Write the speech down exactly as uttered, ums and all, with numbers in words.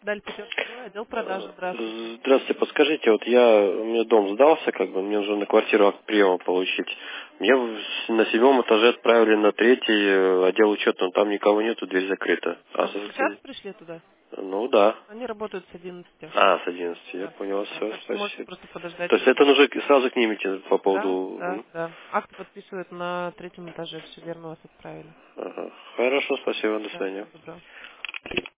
Далее Петербург, отдел продаж. Здравствуйте. Здравствуйте, подскажите, вот я, у меня дом сдался, как бы, мне нужно на квартиру акт приема получить. Меня в- на седьмом этаже отправили на третий э, отдел учета, но там никого нету, дверь закрыта. А А вы со- сейчас пришли туда? Ну да. Они работают с одиннадцати. А, с одиннадцати, я Да. понял, Да, все, так что можете спасибо. просто подождать. То есть это нужно к- сразу к ним идти по Да, поводу... да, м? да. Акт подписывают на третьем этаже, все верно вас отправили. Ага. Хорошо, спасибо, до Да, свидания. всего доброго.